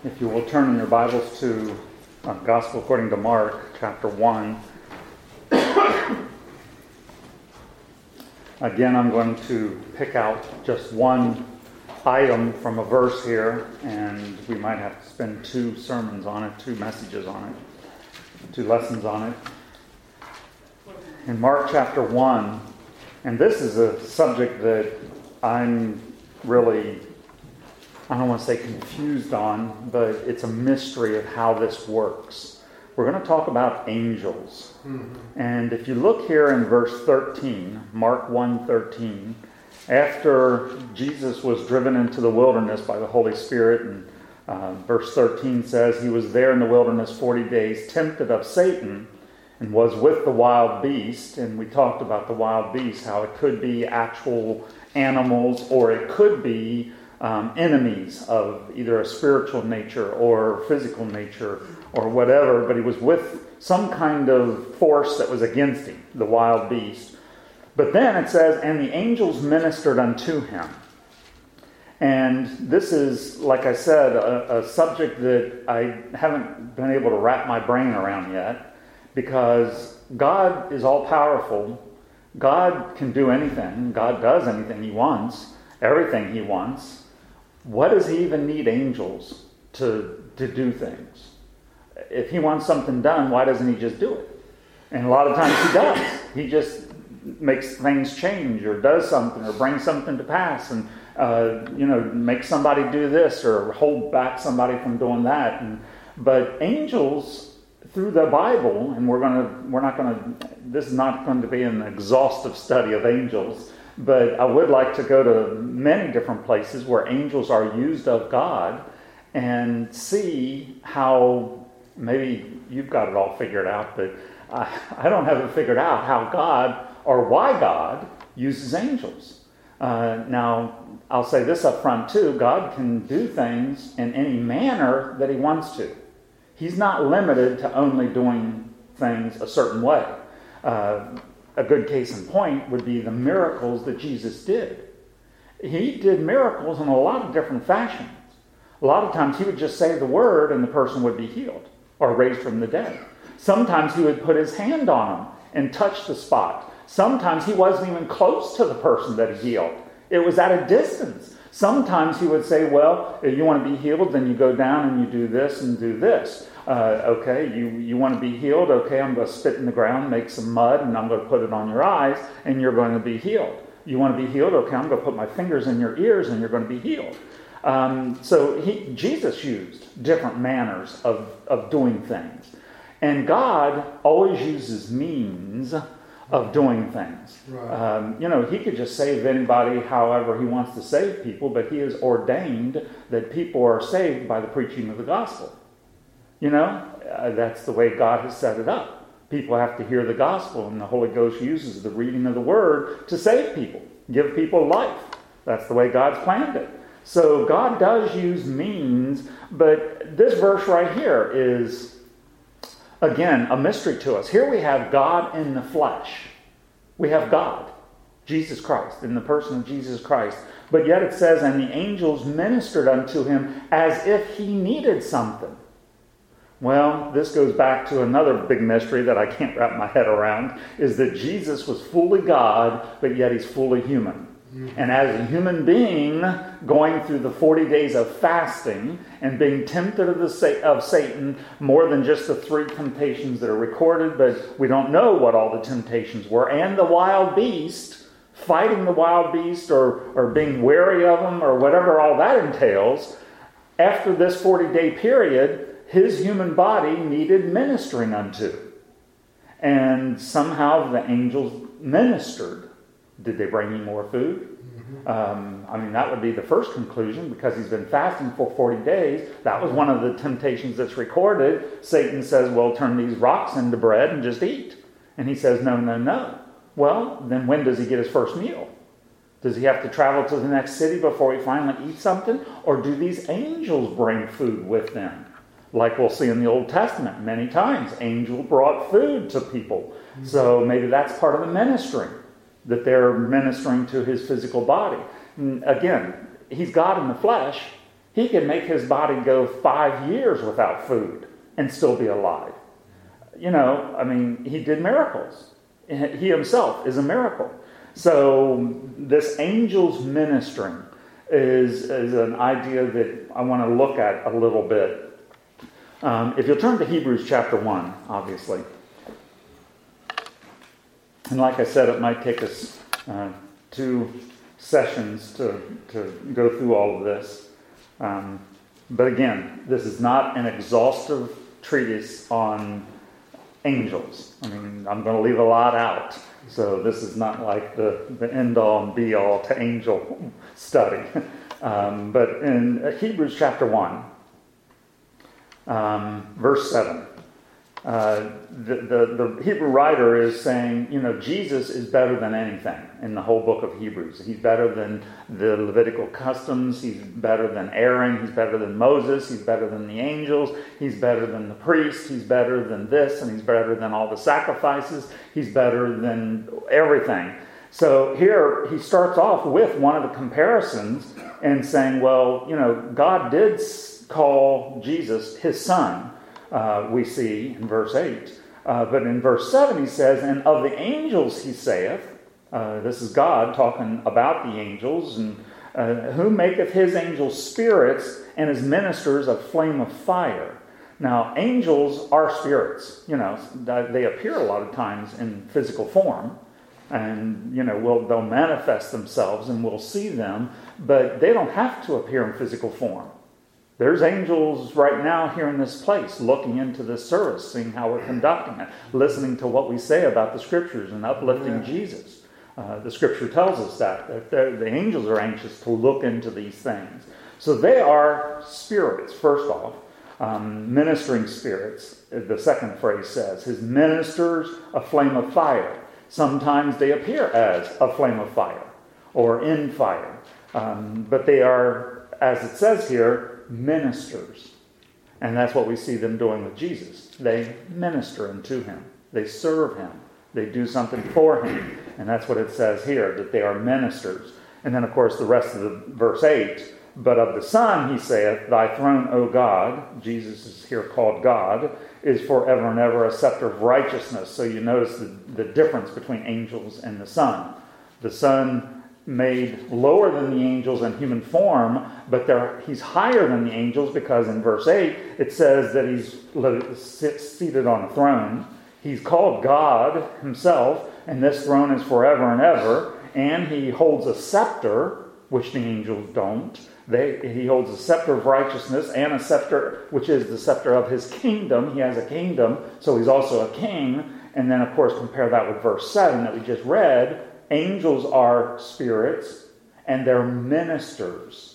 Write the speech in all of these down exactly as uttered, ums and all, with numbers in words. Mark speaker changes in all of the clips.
Speaker 1: If you will turn in your Bibles to uh, Gospel according to Mark, chapter one. Again, I'm going to pick out just one item from a verse here, and we might have to spend two sermons on it, two messages on it, two lessons on it. In Mark chapter one, and this is a subject that I'm really, I don't want to say confused on, but it's a mystery of how this works. We're going to talk about angels. Mm-hmm. And if you look here in verse thirteen, Mark one thirteen, after Jesus was driven into the wilderness by the Holy Spirit, and uh, verse thirteen says, he was there in the wilderness forty days, tempted of Satan, and was with the wild beast. And we talked about the wild beast, how it could be actual animals, or it could be Um, enemies of either a spiritual nature or physical nature or whatever, but he was with some kind of force that was against him, the wild beast. But then it says, and the angels ministered unto him. And this is, like I said, a, a subject that I haven't been able to wrap my brain around yet, because God is all-powerful. God can do anything. God does anything he wants, everything he wants. What does he even need angels to, to do things? If he wants something done, why doesn't he just do it? And a lot of times he does. He just makes things change or does something or brings something to pass and, uh, you know, makes somebody do this or hold back somebody from doing that. And, but angels, through the Bible, and we're going to, we're not going to, this is not going to be an exhaustive study of angels, but I would like to go to many different places where angels are used of God and see how, maybe you've got it all figured out, but I, I don't have it figured out how God, or why God, uses angels. Uh, now, I'll say this up front too, God can do things in any manner that he wants to. He's not limited to only doing things a certain way. Uh, A good case in point would be the miracles that Jesus did. He did miracles in a lot of different fashions. A lot of times he would just say the word and the person would be healed or raised from the dead. Sometimes he would put his hand on them and touch the spot. Sometimes he wasn't even close to the person that he healed. It was at a distance. Sometimes he would say, well, if you want to be healed, then you go down and you do this and do this. Uh, okay, you, you want to be healed? Okay, I'm going to spit in the ground, make some mud, and I'm going to put it on your eyes, and you're going to be healed. You want to be healed? Okay, I'm going to put my fingers in your ears, and you're going to be healed. Um, so he, Jesus used different manners of, of doing things. And God always uses means of doing things. Right. Um, you know, he could just save anybody however he wants to save people, but he has ordained that people are saved by the preaching of the gospel. You know, uh, that's the way God has set it up. People have to hear the gospel, and the Holy Ghost uses the reading of the word to save people, give people life. That's the way God's planned it. So God does use means, but this verse right here is, again, a mystery to us. Here we have God in the flesh. We have God, Jesus Christ, in the person of Jesus Christ. But yet it says, and the angels ministered unto him as if he needed something. Well, this goes back to another big mystery that I can't wrap my head around, is that Jesus was fully God, but yet he's fully human. Mm-hmm. And as a human being, going through the forty days of fasting and being tempted of, the, of Satan, more than just the three temptations that are recorded, but we don't know what all the temptations were, and the wild beast, fighting the wild beast or, or being wary of him or whatever all that entails, after this forty-day period, his human body needed ministering unto. And somehow the angels ministered. Did they bring him more food? Mm-hmm. Um, I mean, that would be the first conclusion, because he's been fasting for forty days. That was one of the temptations that's recorded. Satan says, well, turn these rocks into bread and just eat. And he says, no, no, no. Well, then when does he get his first meal? Does he have to travel to the next city before he finally eats something? Or do these angels bring food with them? Like we'll see in the Old Testament many times, angels brought food to people. Mm-hmm. So maybe that's part of the ministry, that they're ministering to his physical body. And again, he's God in the flesh, He can make his body go five years without food and still be alive. You know, I mean, he did miracles. He himself is a miracle. So this angel's ministering is, is an idea that I want to look at a little bit. Um, if you'll turn to Hebrews chapter one, obviously. And like I said, it might take us uh, two sessions to, to go through all of this. Um, but again, this is not an exhaustive treatise on angels. I mean, I'm going to leave a lot out. So this is not like the, the end-all and be-all to angel study. Um, but in Hebrews chapter one, um, verse seven, uh, the, the, the Hebrew writer is saying, you know, Jesus is better than anything in the whole book of Hebrews. He's better than the Levitical customs. He's better than Aaron. He's better than Moses. He's better than the angels. He's better than the priests. He's better than this, and he's better than all the sacrifices. He's better than everything. So here he starts off with one of the comparisons and saying, well, you know, God did call Jesus his son. Uh, we see in verse eight. Uh, but in verse seven he says, and of the angels he saith, uh, this is God talking about the angels, and uh, who maketh his angels spirits and his ministers a flame of fire. Now, angels are spirits. You know, they appear a lot of times in physical form, and, you know, we'll, they'll manifest themselves and we'll see them, but they don't have to appear in physical form. There's angels right now here in this place looking into this service, seeing how we're conducting it, listening to what we say about the scriptures and uplifting yeah. Jesus. Uh, the scripture tells us that, that the angels are anxious to look into these things. So they are spirits, first off, um, ministering spirits, the second phrase says. His ministers, a flame of fire. Sometimes they appear as a flame of fire or in fire. Um, but they are, as it says here, ministers. And that's what we see them doing with Jesus. They minister unto him. They serve him. They do something for him. And that's what it says here, that they are ministers. And then, of course, the rest of the verse eight, but of the Son, he saith, thy throne, O God, Jesus is here called God, is forever and ever a scepter of righteousness. So you notice the, the difference between angels and the Son. The Son made lower than the angels in human form, but he's higher than the angels because in verse eight it says that he's seated on a throne. He's called God himself, and this throne is forever and ever, and he holds a scepter, which the angels don't. They, he holds a scepter of righteousness and a scepter, which is the scepter of his kingdom. He has a kingdom, so he's also a king. And then, of course, compare that with verse seven that we just read. Angels are spirits, and they're ministers.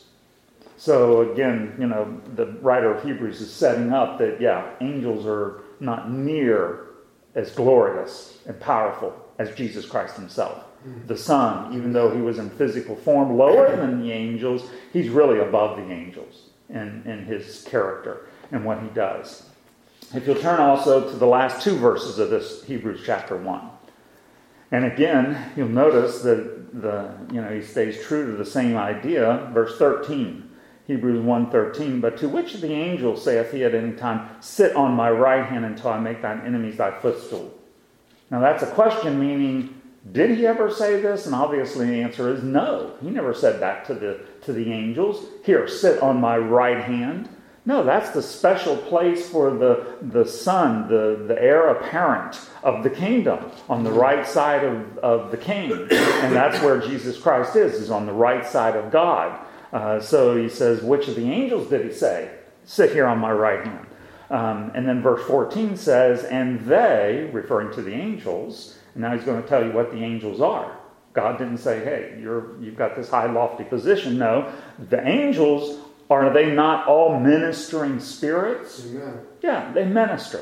Speaker 1: So again, you know, the writer of Hebrews is setting up that, yeah, angels are not near as glorious and powerful as Jesus Christ himself. Mm-hmm. The Son, even though he was in physical form lower than the angels, he's really above the angels in, in his character and what he does. If you'll turn also to the last two verses of this Hebrews chapter one. And again, you'll notice that the you know he stays true to the same idea. Verse thirteen, Hebrews one thirteen. But to which of the angels saith he at any time, sit on my right hand until I make thine enemies thy footstool? Now that's a question, meaning, did he ever say this? And obviously the answer is no. He never said that to the to the angels. Here, sit on my right hand. No, that's the special place for the, the son, the, the heir apparent of the kingdom, on the right side of, of the king. And that's where Jesus Christ is, is on the right side of God. Uh, so he says, which of the angels did he say? Sit here on my right hand. Um, and then verse fourteen says, and they, referring to the angels, and now he's going to tell you what the angels are. God didn't say, hey, you're, you've got this high lofty position. No, the angels, are they not all ministering spirits?
Speaker 2: Amen.
Speaker 1: Yeah, they minister.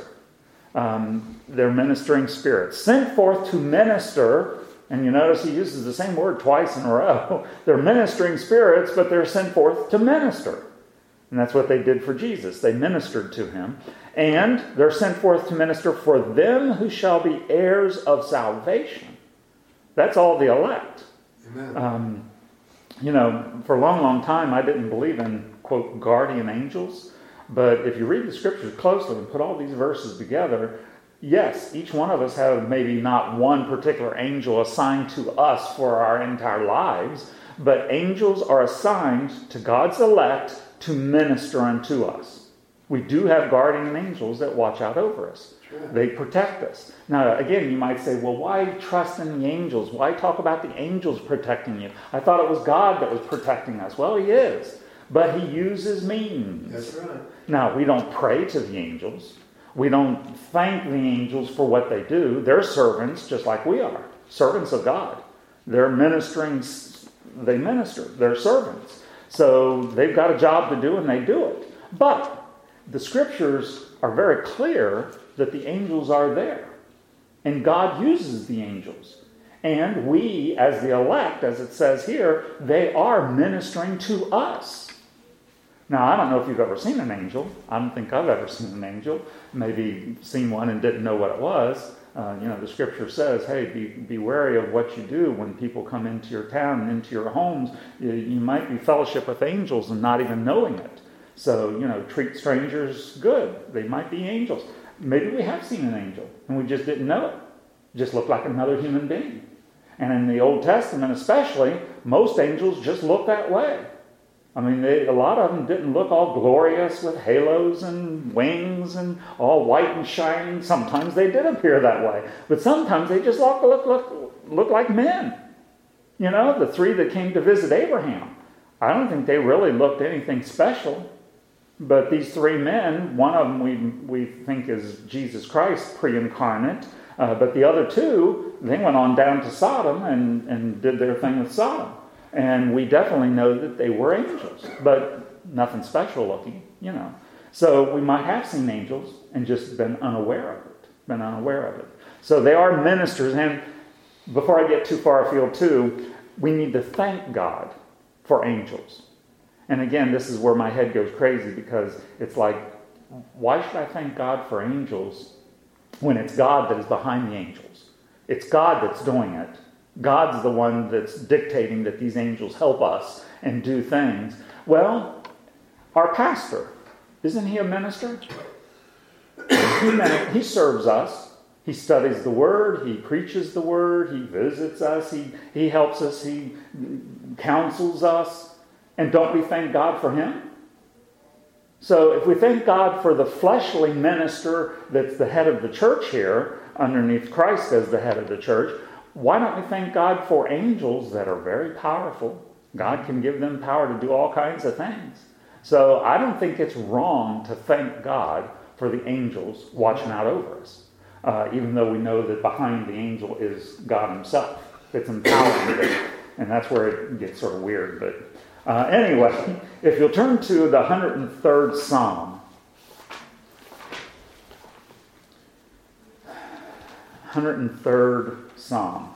Speaker 1: Um, they're ministering spirits. Sent forth to minister, and you notice he uses the same word twice in a row. They're ministering spirits, but they're sent forth to minister. And that's what they did for Jesus. They ministered to him. And they're sent forth to minister for them who shall be heirs of salvation. That's all the elect.
Speaker 2: Amen.
Speaker 1: Um, you know, for a long, long time, I didn't believe in, quote, guardian angels. But if you read the scriptures closely and put all these verses together, yes, each one of us have maybe not one particular angel assigned to us for our entire lives, but angels are assigned to God's elect to minister unto us. We do have guardian angels that watch out over us. Sure. They protect us. Now, again, you might say, well, why trust in the angels? Why talk about the angels protecting you? I thought it was God that was protecting us. Well, he is. But he uses means.
Speaker 2: That's right.
Speaker 1: Now, we don't pray to the angels. We don't thank the angels for what they do. They're servants just like we are. Servants of God. They're ministering. They minister. They're servants. So they've got a job to do and they do it. But the scriptures are very clear that the angels are there. And God uses the angels. And we, as the elect, as it says here, they are ministering to us. Now, I don't know if you've ever seen an angel. I don't think I've ever seen an angel. Maybe seen one and didn't know what it was. Uh, you know, the scripture says, hey, be, be wary of what you do when people come into your town and into your homes. You, you might be fellowship with angels and not even knowing it. So, you know, treat strangers good. They might be angels. Maybe we have seen an angel and we just didn't know it. Just looked like another human being. And in the Old Testament especially, most angels just look that way. I mean, they, a lot of them didn't look all glorious with halos and wings and all white and shining. Sometimes they did appear that way. But sometimes they just look, look, look, look like men. You know, the three that came to visit Abraham. I don't think they really looked anything special. But these three men, one of them we, we think is Jesus Christ pre-incarnate. Uh, but the other two, they went on down to Sodom and, and did their thing with Sodom. And we definitely know that they were angels, but nothing special looking, you know. So we might have seen angels and just been unaware of it, been unaware of it. So they are ministers. And before I get too far afield too, we need to thank God for angels. And again, this is where my head goes crazy because it's like, why should I thank God for angels when it's God that is behind the angels? It's God that's doing it. God's the one that's dictating that these angels help us and do things. Well, our pastor, isn't he a minister? He serves us. He studies the Word. He preaches the Word. He visits us. He, he helps us. He counsels us. And don't we thank God for him? So if we thank God for the fleshly minister that's the head of the church here, underneath Christ as the head of the church, why don't we thank God for angels that are very powerful? God can give them power to do all kinds of things. So I don't think it's wrong to thank God for the angels watching out over us. Uh, even though we know that behind the angel is God himself. It's empowering them. And that's where it gets sort of weird. But uh, anyway, if you'll turn to the one hundred third Psalm. one hundred third Psalm.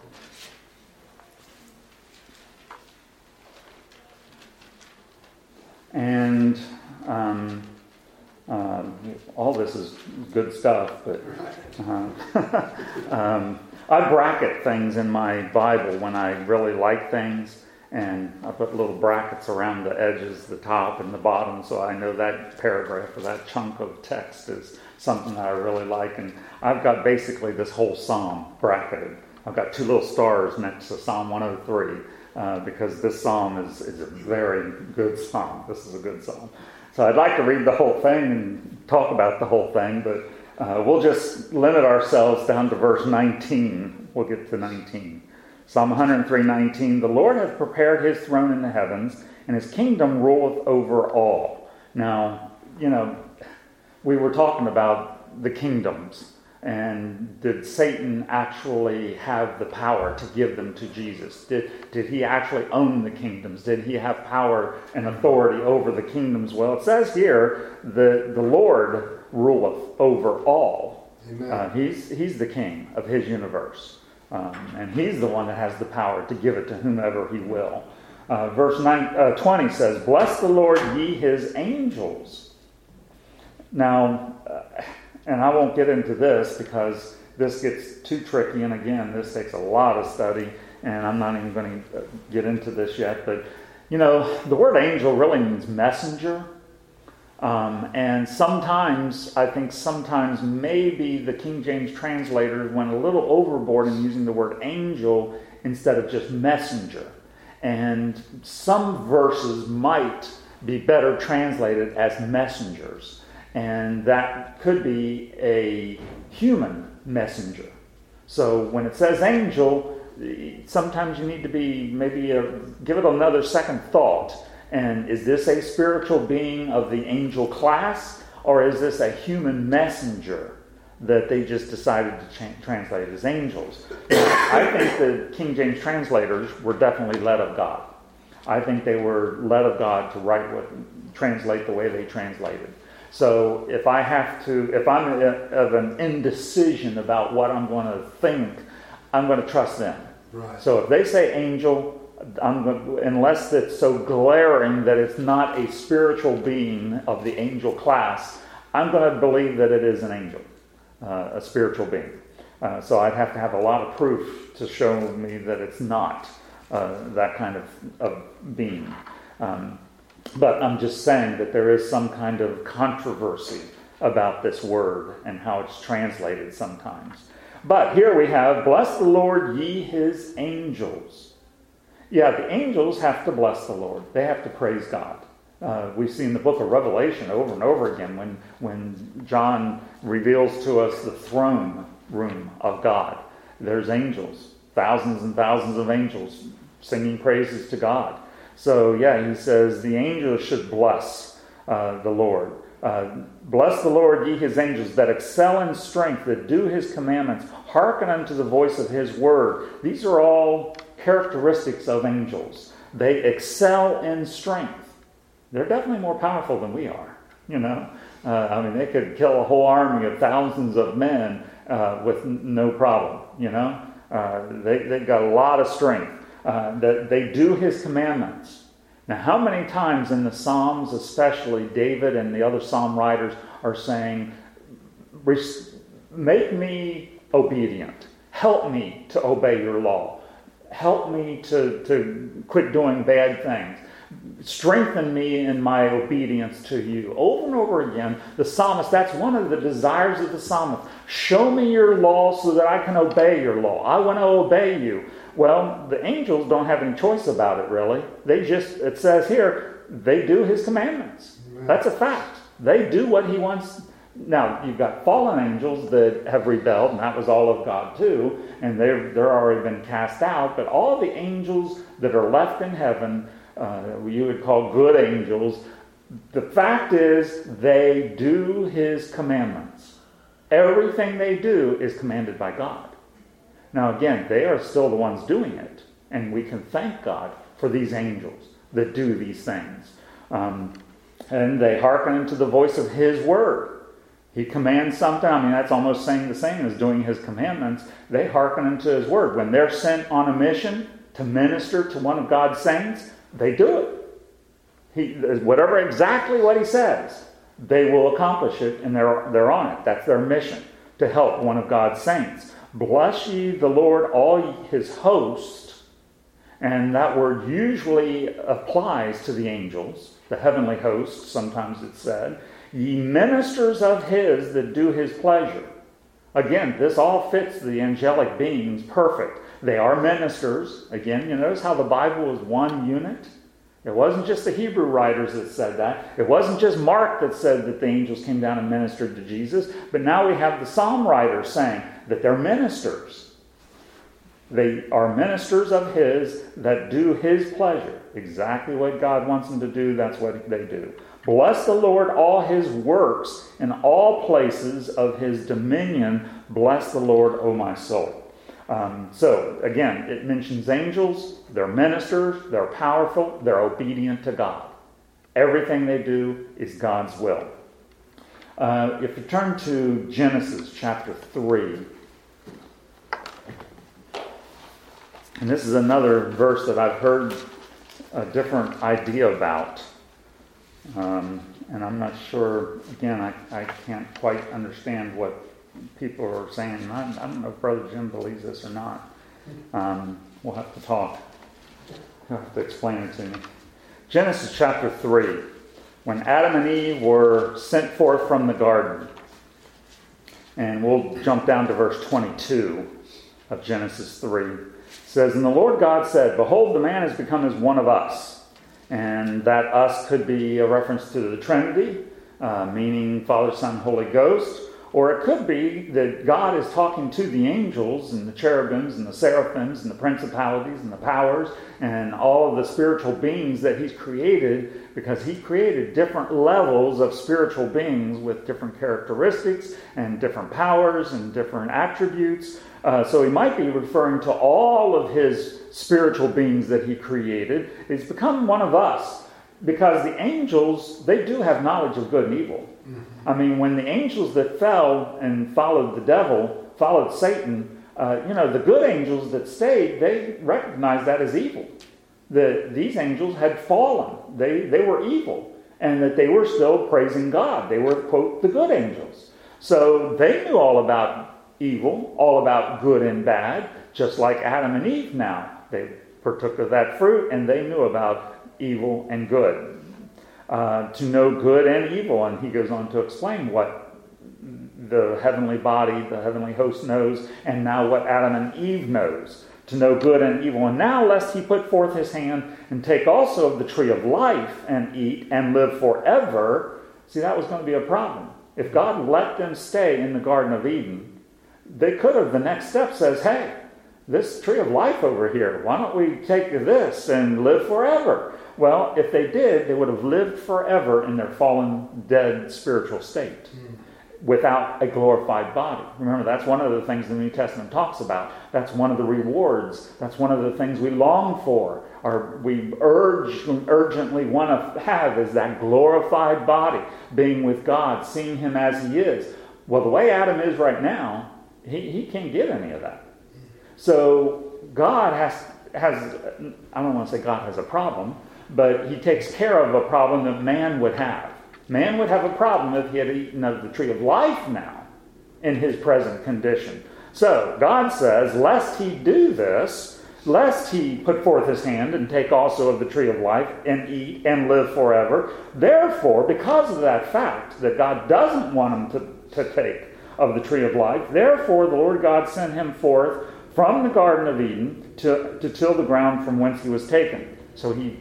Speaker 1: And um, uh, all this is good stuff, but uh, um, I bracket things in my Bible when I really like things, and I put little brackets around the edges, the top and the bottom, so I know that paragraph or that chunk of text is something that I really like. And I've got basically this whole psalm bracketed. I've got two little stars next to Psalm one oh three uh, because this psalm is, is a very good psalm. This is a good psalm. So I'd like to read the whole thing and talk about the whole thing, but uh, we'll just limit ourselves down to verse nineteen. We'll get to nineteen. Psalm one oh three, nineteen. The Lord hath prepared his throne in the heavens, and his kingdom ruleth over all. Now, you know, we were talking about the kingdoms. And did Satan actually have the power to give them to Jesus? Did, did he actually own the kingdoms? Did he have power and authority over the kingdoms? Well, it says here, the, the Lord ruleth over all.
Speaker 2: Amen.
Speaker 1: Uh, he's, he's the king of his universe. Um, and he's the one that has the power to give it to whomever he will. Uh, verse nine, uh, twenty says, Bless the Lord, ye his angels. Now... Uh, And I won't get into this because this gets too tricky. And again, this takes a lot of study. and I'm not even going to get into this yet, but, you know, the word angel really means messenger. Um, and sometimes, I think sometimes maybe the King James translators went a little overboard in using the word angel instead of just messenger. And some verses might be better translated as messengers. And that could be a human messenger. So when it says angel, sometimes you need to be maybe a, give it another second thought. And is this a spiritual being of the angel class, or is this a human messenger that they just decided to cha- translate as angels? Now, I think the King James translators were definitely led of God. I think they were led of God to write what, translate the way they translated. So if I have to, if I'm of an indecision about what I'm going to think, I'm going to trust them.
Speaker 2: Right.
Speaker 1: So if they say angel, I'm going to, unless it's so glaring that it's not a spiritual being of the angel class, I'm going to believe that it is an angel, uh, a spiritual being. Uh, so I'd have to have a lot of proof to show me that it's not uh, that kind of, of being. Um, but I'm just saying that there is some kind of controversy about this word and how it's translated sometimes. But here we have, bless the Lord, ye his angels. Yeah, the angels have to bless the Lord. They have to praise God. Uh, we see in the book of Revelation over and over again when, when John reveals to us the throne room of God. There's angels, thousands and thousands of angels singing praises to God. So yeah, he says the angels should bless uh, the Lord. Uh, bless the Lord, ye his angels, that excel in strength, that do his commandments, hearken unto the voice of his word. These are all characteristics of angels. They excel in strength. They're definitely more powerful than we are, you know. Uh, I mean, they could kill a whole army of thousands of men uh, with n- no problem, you know. Uh, they, they've got a lot of strength. Uh, that they do his commandments. Now, how many times in the Psalms, especially David and the other Psalm writers are saying, make me obedient. Help me to obey your law. Help me to, to quit doing bad things. Strengthen me in my obedience to you. Over and over again, the psalmist, that's one of the desires of the psalmist. Show me your law so that I can obey your law. I want to obey you. Well, the angels don't have any choice about it, really. They just, it says here, they do his commandments. Amen. That's a fact. They do what he wants. Now, you've got fallen angels that have rebelled, and that was all of God too, and they're, they're already been cast out. But all the angels that are left in heaven, uh, you would call good angels, the fact is they do his commandments. Everything they do is commanded by God. Now again, they are still the ones doing it, and we can thank God for these angels that do these things. Um, and they hearken unto the voice of his word. He commands something. I mean, that's almost saying the same as doing his commandments. They hearken unto his word. When they're sent on a mission to minister to one of God's saints, they do it. He, whatever exactly what he says, they will accomplish it, and they're, they're on it. That's their mission, to help one of God's saints. Bless ye the Lord, all his host. And that word usually applies to the angels, the heavenly host, sometimes it's said. Ye ministers of his that do his pleasure. Again, this all fits the angelic beings perfect. They are ministers. Again, you notice how the Bible is one unit? It wasn't just the Hebrew writers that said that. It wasn't just Mark that said that the angels came down and ministered to Jesus. But now we have the Psalm writers saying that they're ministers. They are ministers of his that do his pleasure. Exactly what God wants them to do, that's what they do. Bless the Lord, all his works, in all places of his dominion. Bless the Lord, O my soul. Um, so, again, it mentions angels. They're ministers. They're powerful. They're obedient to God. Everything they do is God's will. Uh, if you turn to Genesis chapter three, and this is another verse that I've heard a different idea about. Um, and I'm not sure, again, I, I can't quite understand what people are saying. I, I don't know if Brother Jim believes this or not. Um, we'll have to talk. You'll have to explain it to me. Genesis chapter three, when Adam and Eve were sent forth from the garden. And we'll jump down to verse twenty-two of Genesis three. It says, "And the Lord God said, Behold, the man has become as one of us." And that us could be a reference to the Trinity, uh, meaning Father, Son, Holy Ghost. Or it could be that God is talking to the angels and the cherubims and the seraphims and the principalities and the powers and all of the spiritual beings that he's created, because he created different levels of spiritual beings with different characteristics and different powers and different attributes. Uh, so he might be referring to all of his spiritual beings that he created. He's become one of us, because the angels, they do have knowledge of good and evil. I mean, when the angels that fell and followed the devil, followed Satan, uh, you know, the good angels that stayed, they recognized that as evil. The, these angels had fallen. They, they were evil. And that they were still praising God. They were, quote, the good angels. So they knew all about evil, all about good and bad, just like Adam and Eve now. They partook of that fruit, and they knew about evil and good. Uh, to know good and evil. And he goes on to explain what the heavenly body, the heavenly host knows, and now what Adam and Eve knows. To know good and evil. And now lest he put forth his hand and take also of the tree of life and eat and live forever. See, that was going to be a problem. If God let them stay in the Garden of Eden, they could have, the next step says, hey, this tree of life over here, why don't we take this and live forever? Well, if they did, they would have lived forever in their fallen, dead spiritual state mm. without a glorified body. Remember, that's one of the things the New Testament talks about. That's one of the rewards. That's one of the things we long for, or we urge, urgently want to have, is that glorified body, being with God, seeing him as he is. Well, the way Adam is right now, he, he can't get any of that. So God has, has, I don't want to say God has a problem, but he takes care of a problem that man would have. Man would have a problem if he had eaten of the tree of life now in his present condition. So God says, lest he do this, lest he put forth his hand and take also of the tree of life and eat and live forever. Therefore, because of that fact that God doesn't want him to, to take of the tree of life, therefore the Lord God sent him forth from the Garden of Eden to, to till the ground from whence he was taken. So he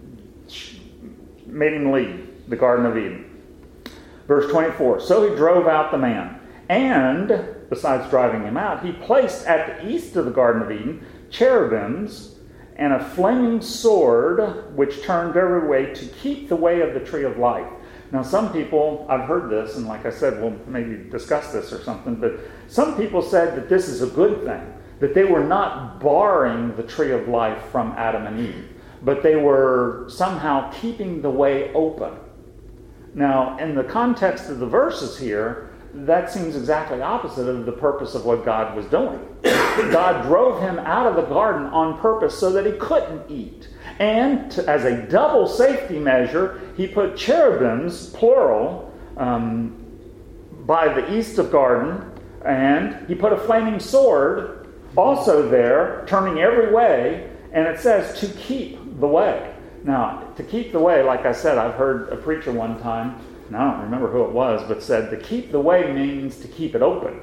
Speaker 1: made him leave the Garden of Eden. Verse twenty-four, so he drove out the man, and, besides driving him out, he placed at the east of the Garden of Eden cherubims and a flaming sword which turned every way to keep the way of the tree of life. Now some people, I've heard this, and like I said, we'll maybe discuss this or something, but some people said that this is a good thing, that they were not barring the tree of life from Adam and Eve, but they were somehow keeping the way open. Now, in the context of the verses here, that seems exactly opposite of the purpose of what God was doing. God drove him out of the garden on purpose so that he couldn't eat. And to, as a double safety measure, he put cherubims, plural, um, by the east of garden, and he put a flaming sword also there, turning every way, and it says to keep the way. Now, to keep the way, like I said, I've heard a preacher one time, and I don't remember who it was, but said to keep the way means to keep it open.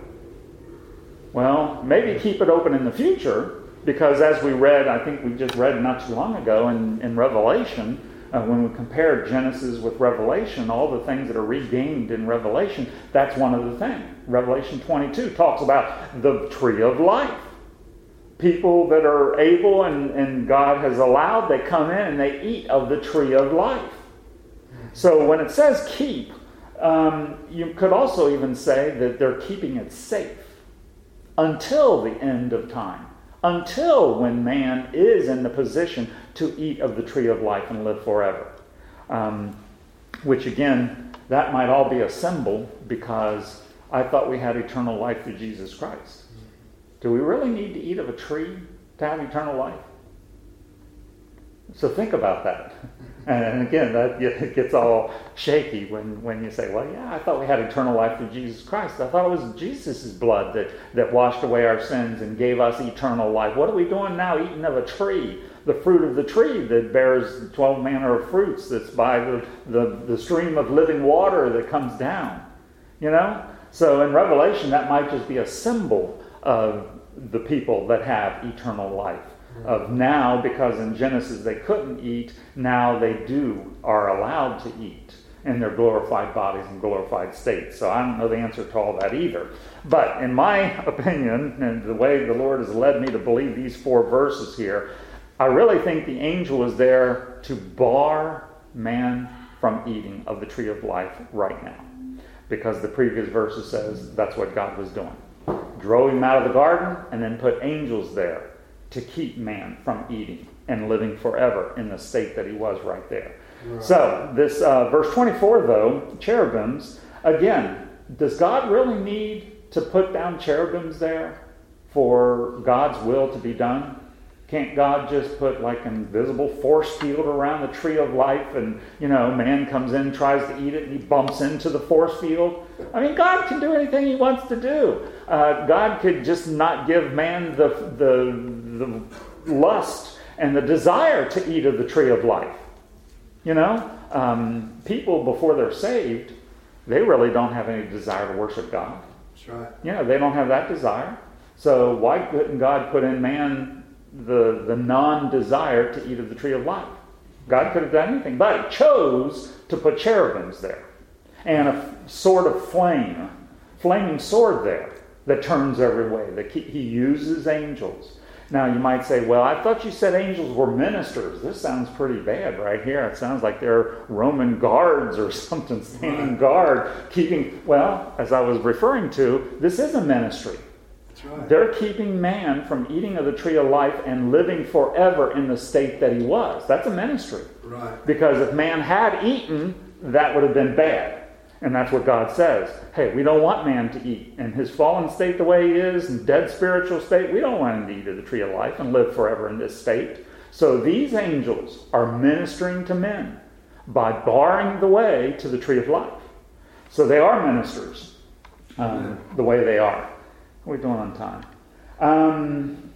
Speaker 1: Well, maybe keep it open in the future, because as we read, I think we just read not too long ago in, in Revelation, uh, when we compared Genesis with Revelation, all the things that are regained in Revelation, that's one of the things. Revelation twenty-two talks about the tree of life. People that are able and, and God has allowed, they come in and they eat of the tree of life. So when it says keep, um, you could also even say that they're keeping it safe until the end of time. Until when man is in the position to eat of the tree of life and live forever. Um, which again, that might all be a symbol, because I thought we had eternal life through Jesus Christ. Do we really need to eat of a tree to have eternal life? So think about that. And again, that it gets all shaky when, when you say, well, yeah, I thought we had eternal life through Jesus Christ. I thought it was Jesus' blood that, that washed away our sins and gave us eternal life. What are we doing now, eating of a tree, the fruit of the tree that bears twelve manner of fruits, that's by the, the, the stream of living water that comes down? You know? So in Revelation, that might just be a symbol of the people that have eternal life. Of now, because in Genesis they couldn't eat, now they do, are allowed to eat in their glorified bodies and glorified states. So I don't know the answer to all that either. But in my opinion, and the way the Lord has led me to believe these four verses here, I really think the angel is there to bar man from eating of the tree of life right now. Because the previous verses says that's what God was doing. Drove him out of the garden and then put angels there to keep man from eating and living forever in the state that he was right there. Right. So, this uh, verse twenty-four, though, cherubims, again, does God really need to put down cherubims there for God's will to be done? Can't God just put like an invisible force field around the tree of life and, you know, man comes in, tries to eat it, and he bumps into the force field? I mean, God can do anything he wants to do. Uh, God could just not give man the, the, the lust and the desire to eat of the tree of life. You know, um, people before they're saved, they really don't have any desire to worship God.
Speaker 2: That's right.
Speaker 1: You know, they don't have that desire. So why couldn't God put in man the, the non-desire to eat of the tree of life? God could have done anything, but he chose to put cherubims there. And a sword of flame, flaming sword there that turns every way. That he uses angels. Now you might say, well, I thought you said angels were ministers. This sounds pretty bad right here. It sounds like they're Roman guards or something, standing guard, keeping, well, as I was referring to, this is a ministry.
Speaker 2: That's right.
Speaker 1: They're keeping man from eating of the tree of life and living forever in the state that he was. That's a ministry.
Speaker 2: Right.
Speaker 1: Because if man had eaten, that would have been bad. And that's what God says. Hey, we don't want man to eat. In his fallen state the way he is, in dead spiritual state, we don't want him to eat of the tree of life and live forever in this state. So these angels are ministering to men by barring the way to the tree of life. So they are ministers um, the way they are. What are we doing on time? Um,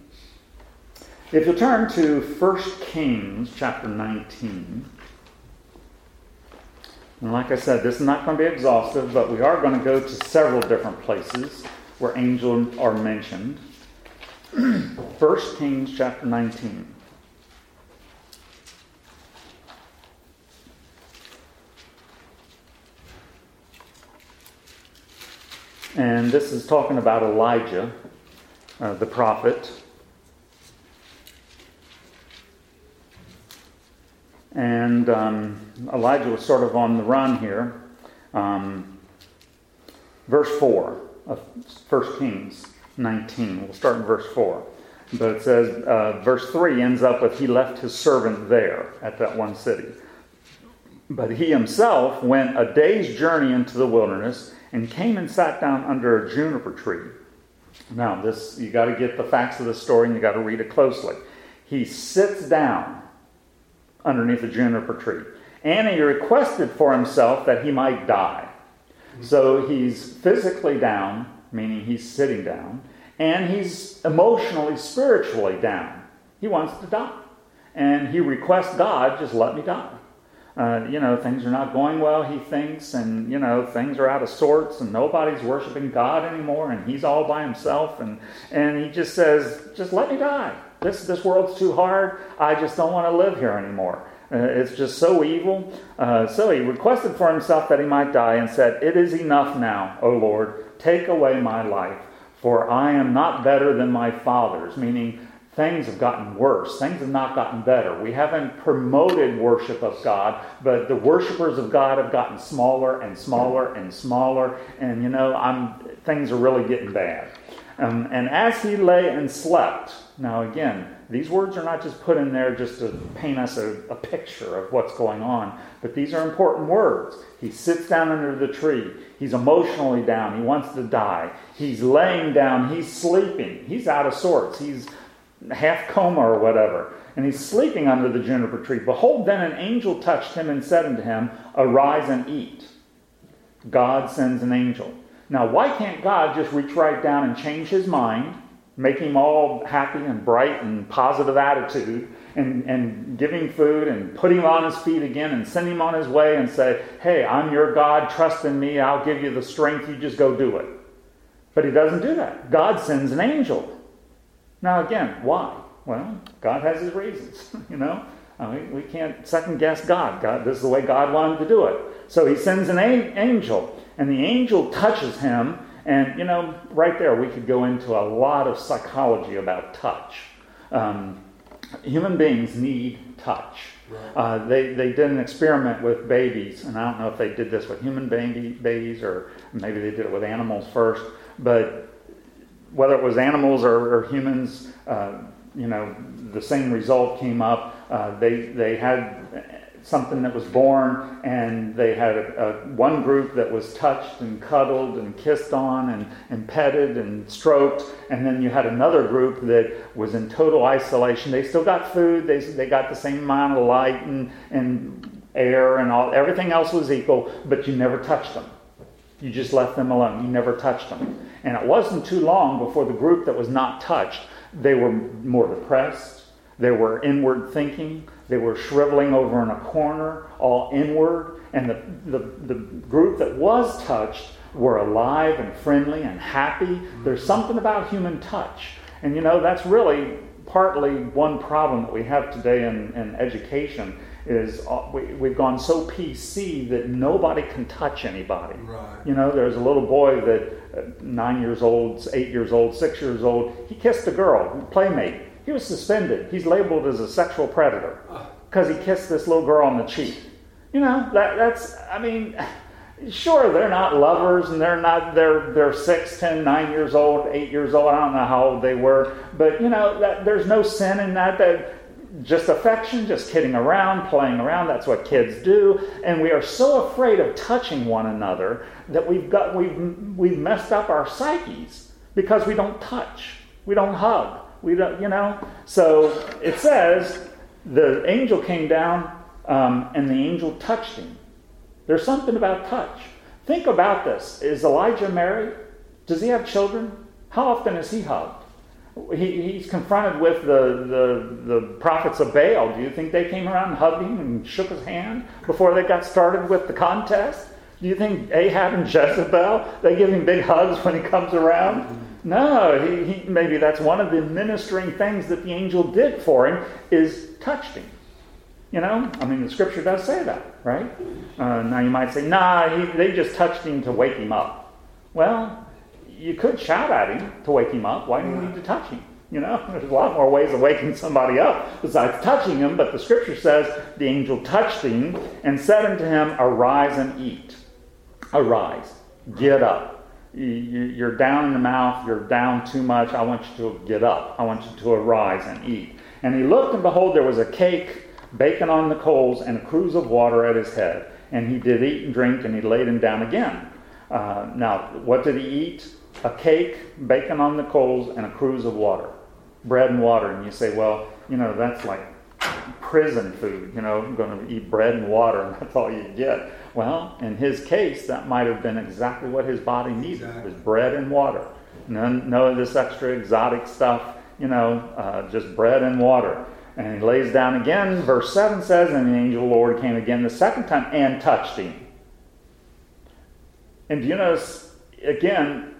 Speaker 1: if you turn to First Kings chapter nineteen. And like I said, this is not going to be exhaustive, but we are going to go to several different places where angels are mentioned. First Kings chapter nineteen. And this is talking about Elijah, uh, the prophet. And um, Elijah was sort of on the run here. Um, verse four of First Kings nineteen. We'll start in verse four. But it says, uh, verse three ends up with, he left his servant there at that one city. But he himself went a day's journey into the wilderness and came and sat down under a juniper tree. Now, this you got to get the facts of the story and you got to read it closely. He sits down underneath a juniper tree. And he requested for himself that he might die. So he's physically down, meaning he's sitting down, and he's emotionally, spiritually down. He wants to die. And he requests God, just let me die. Uh, you know, things are not going well, he thinks, and, you know, things are out of sorts, and nobody's worshiping God anymore, and he's all by himself, and, and he just says, just let me die. This this world's too hard. I just don't want to live here anymore. Uh, it's just so evil. Uh, so he requested for himself that he might die and said, it is enough now, O Lord. Take away my life, for I am not better than my fathers. Meaning, things have gotten worse. Things have not gotten better. We haven't promoted worship of God, but the worshipers of God have gotten smaller and smaller and smaller. And, you know, I'm things are really getting bad. Um, and as he lay and slept, now again, these words are not just put in there just to paint us a, a picture of what's going on, but these are important words. He sits down under the tree. He's emotionally down. He wants to die. He's laying down. He's sleeping. He's out of sorts. He's half coma or whatever, and he's sleeping under the juniper tree. Behold, then an angel touched him and said unto him, Arise and eat. God sends an angel. Now, why can't God just reach right down and change his mind, make him all happy and bright and positive attitude, and, and give him food and put him on his feet again and send him on his way and say, hey, I'm your God, trust in me, I'll give you the strength, you just go do it. But he doesn't do that. God sends an angel. Now again, why? Well, God has his reasons, you know. I mean, we can't second guess God. God. This is the way God wanted to do it. So he sends an a- angel, and the angel touches him, and, you know, right there we could go into a lot of psychology about touch. Um, human beings need touch. Right. Uh, they, they did an experiment with babies, and I don't know if they did this with human baby, babies or maybe they did it with animals first, but whether it was animals or, or humans, uh, you know, the same result came up. Uh, they they had something that was born, and they had a, a one group that was touched and cuddled and kissed on and, and petted and stroked, and then you had another group that was in total isolation. They still got food, they they got the same amount of light and, and air and all, everything else was equal, but you never touched them. You just left them alone. You never touched them. And it wasn't too long before the group that was not touched, they were more depressed. They were inward thinking. They were shriveling over in a corner, all inward. And the, the, the group that was touched were alive and friendly and happy. There's something about human touch. And you know, that's really partly one problem that we have today in, in education is uh, we, we've gone so P C that nobody can touch anybody. Right. You know, there's a little boy that uh, nine years old, eight years old, six years old, he kissed a girl, a playmate. He was suspended. He's labeled as a sexual predator because he kissed this little girl on the cheek. You know, that that's, I mean, sure, they're not lovers and they're not, they're they're six, ten, nine years old, eight years old. I don't know how old they were. But, you know, that there's no sin in that. That just affection, just kidding around, playing around. That's what kids do. And we are so afraid of touching one another that we've got we've we've messed up our psyches because we don't touch. We don't hug. We don't, you know. So it says the angel came down um, and the angel touched him. There's something about touch. Think about this. Is Elijah married? Does he have children? How often is he hugged? He, he's confronted with the, the, the prophets of Baal. Do you think they came around and hugged him and shook his hand before they got started with the contest? Do you think Ahab and Jezebel, they give him big hugs when he comes around? No, he, he, maybe that's one of the ministering things that the angel did for him is touched him. You know, I mean, the scripture does say that, right? Uh, now you might say, nah, he, they just touched him to wake him up. Well, you could shout at him to wake him up. Why do you need to touch him? You know, there's a lot more ways of waking somebody up besides touching him, but the scripture says the angel touched him and said unto him, arise and eat. Arise. Get up. You're down in the mouth. You're down too much. I want you to get up. I want you to arise and eat. And he looked, and behold, there was a cake baking on the coals and a cruse of water at his head. And he did eat and drink, and he laid him down again. Uh, now, what did he eat? A cake, bacon on the coals, and a cruse of water. Bread and water. And you say, well, you know, that's like prison food. You know, I'm going to eat bread and water, and that's all you get. Well, in his case, that might have been exactly what his body needed. Exactly. Was bread and water. None, none of this extra exotic stuff, you know, uh, just bread and water. And he lays down again. Verse seven says, and the angel of the Lord came again the second time and touched him. And do you notice, again,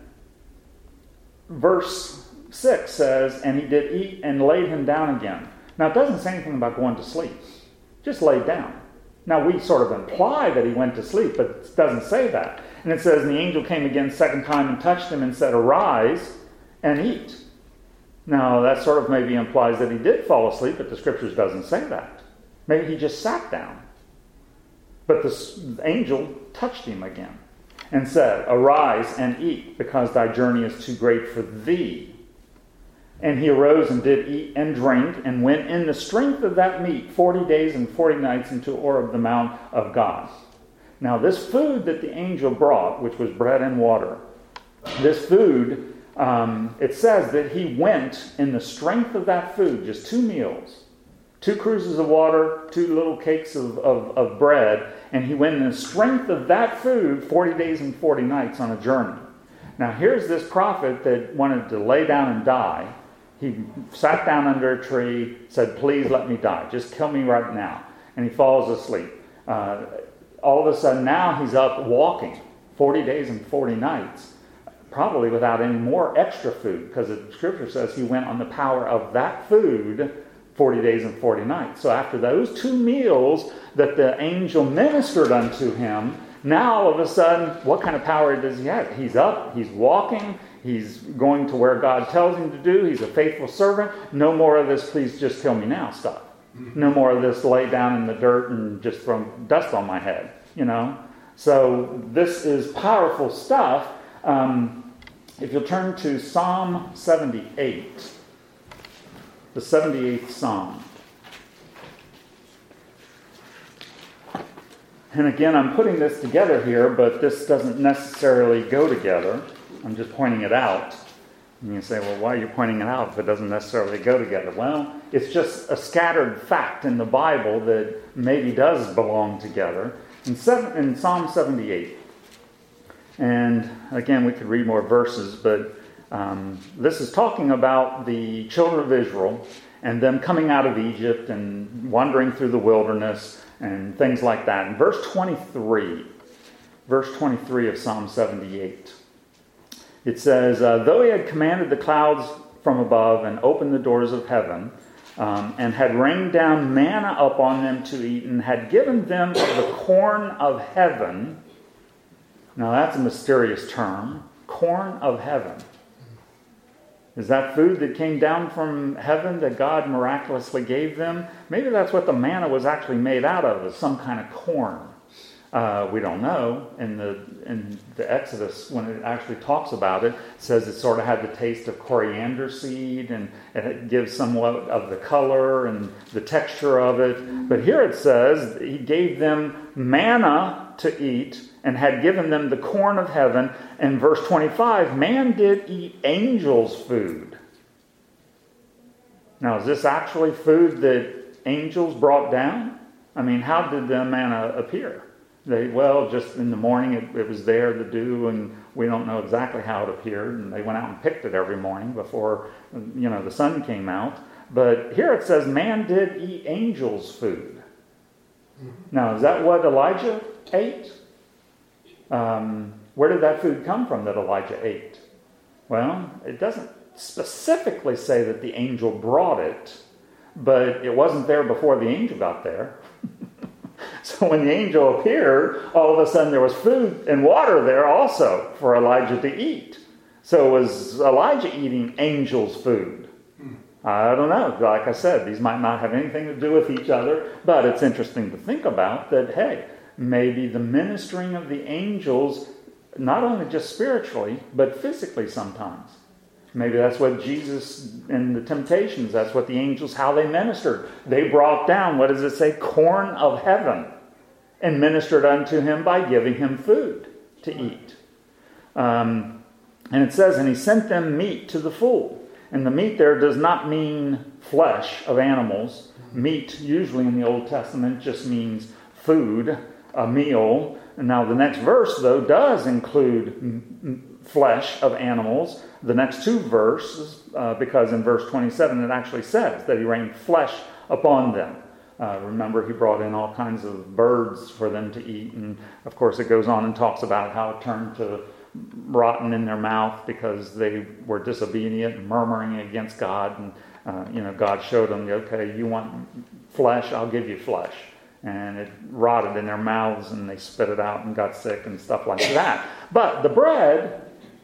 Speaker 1: verse six says, and he did eat and laid him down again. Now, it doesn't say anything about going to sleep. Just laid down. Now, we sort of imply that he went to sleep, but it doesn't say that. And it says, and the angel came again second time and touched him and said, arise and eat. Now, that sort of maybe implies that he did fall asleep, but the scriptures doesn't say that. Maybe he just sat down. But the angel touched him again and said, arise and eat, because thy journey is too great for thee. And he arose and did eat and drink, and went in the strength of that meat forty days and forty nights into Horeb, the mount of God. Now this food that the angel brought, which was bread and water, this food um, it says that he went in the strength of that food, just two meals, two cruises of water, two little cakes of, of, of bread, and he went in the strength of that food forty days and forty nights on a journey. Now here's this prophet that wanted to lay down and die. He sat down under a tree, said, please let me die. Just kill me right now. And he falls asleep. Uh, all of a sudden now he's up walking forty days and forty nights, probably without any more extra food, because the scripture says he went on the power of that food forty days and forty nights. So after those two meals that the angel ministered unto him, now all of a sudden, what kind of power does he have? He's up, he's walking, he's going to where God tells him to do, he's a faithful servant. No more of this, please just kill me now stuff. No more of this lay down in the dirt and just throw dust on my head, you know. So this is powerful stuff. Um, if you'll turn to Psalm seventy-eight, the seventy-eighth Psalm. And again, I'm putting this together here, but this doesn't necessarily go together. I'm just pointing it out. And you say, well, why are you pointing it out if it doesn't necessarily go together? Well, it's just a scattered fact in the Bible that maybe does belong together. In, seven, in Psalm seventy-eight, and again, we could read more verses, but um, this is talking about the children of Israel and them coming out of Egypt and wandering through the wilderness and things like that. In verse twenty-three, verse twenty-three of Psalm seventy-eight, it says, uh, though he had commanded the clouds from above and opened the doors of heaven, um, and had rained down manna upon them to eat, and had given them of the corn of heaven. Now that's a mysterious term. Corn of heaven. Is that food that came down from heaven that God miraculously gave them? Maybe that's what the manna was actually made out of, is some kind of corn. Uh, we don't know. In the in the Exodus, when it actually talks about it, it says it sort of had the taste of coriander seed, and it gives somewhat of the color and the texture of it. But here it says he gave them manna to eat and had given them the corn of heaven. And verse twenty-five, man did eat angels' food. Now, is this actually food that angels brought down? I mean, how did the manna appear? They, well, just in the morning it, it was there to do, and we don't know exactly how it appeared. And they went out and picked it every morning before, you know, the sun came out. But here it says, man did eat angels' food. Now, is that what Elijah ate? Um, where did that food come from that Elijah ate? Well, it doesn't specifically say that the angel brought it, but it wasn't there before the angel got there. So when the angel appeared, all of a sudden there was food and water there also for Elijah to eat. So was Elijah eating angels' food? I don't know. Like I said, these might not have anything to do with each other, but it's interesting to think about that, hey, maybe the ministering of the angels, not only just spiritually, but physically sometimes. Maybe that's what Jesus in the temptations, that's what the angels, how they ministered. They brought down, what does it say? Corn of heaven, and ministered unto him by giving him food to eat. Um, and it says, and he sent them meat to the full. And the meat there does not mean flesh of animals. Meat, usually in the Old Testament, just means food, a meal. And now the next verse, though, does include m- flesh of animals. The next two verses, uh, because in verse twenty-seven it actually says that he rained flesh upon them. Uh, remember, he brought in all kinds of birds for them to eat. And, of course, it goes on and talks about how it turned to rotten in their mouth because they were disobedient and murmuring against God. And, uh, you know, God showed them, okay, you want flesh, I'll give you flesh. And it rotted in their mouths and they spit it out and got sick and stuff like that. But the bread,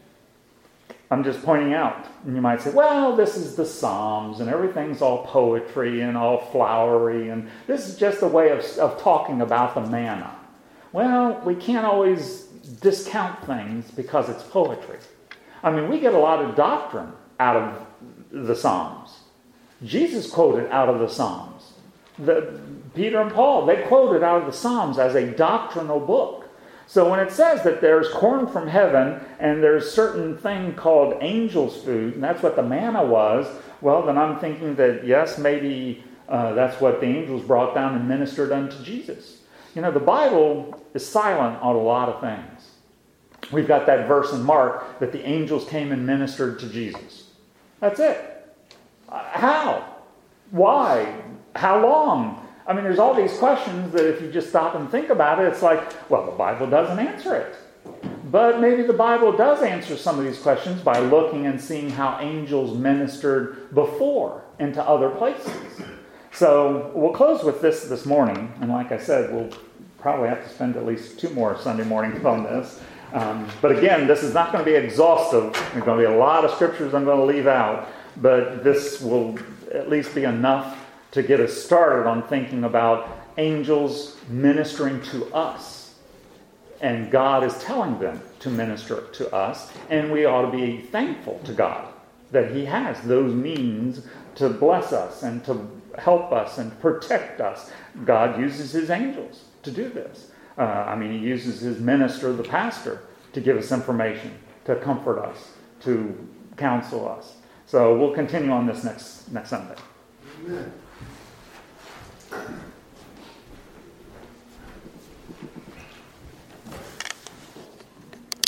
Speaker 1: I'm just pointing out, and you might say, well, this is the Psalms and everything's all poetry and all flowery, and this is just a way of, of talking about the manna. Well, we can't always discount things because it's poetry. I mean, we get a lot of doctrine out of the Psalms. Jesus quoted out of the Psalms. The, Peter and Paul, they quoted out of the Psalms as a doctrinal book. So when it says that there's corn from heaven and there's a certain thing called angel's food, and that's what the manna was, well, then I'm thinking that, yes, maybe uh, that's what the angels brought down and ministered unto Jesus. You know, the Bible is silent on a lot of things. We've got that verse in Mark that the angels came and ministered to Jesus. That's it. Uh, how? Why? How long? I mean, there's all these questions that if you just stop and think about it, it's like, well, the Bible doesn't answer it. But maybe the Bible does answer some of these questions by looking and seeing how angels ministered before into other places. So we'll close with this this morning. And like I said, we'll probably have to spend at least two more Sunday mornings on this. Um, but again, this is not going to be exhaustive. There's going to be a lot of scriptures I'm going to leave out. But this will at least be enough to get us started on thinking about angels ministering to us. And God is telling them to minister to us. And we ought to be thankful to God that He has those means to bless us and to help us and protect us. God uses His angels to do this. Uh, I mean, He uses His minister, the pastor, to give us information, to comfort us, to counsel us. So we'll continue on this next next Sunday.
Speaker 2: Amen.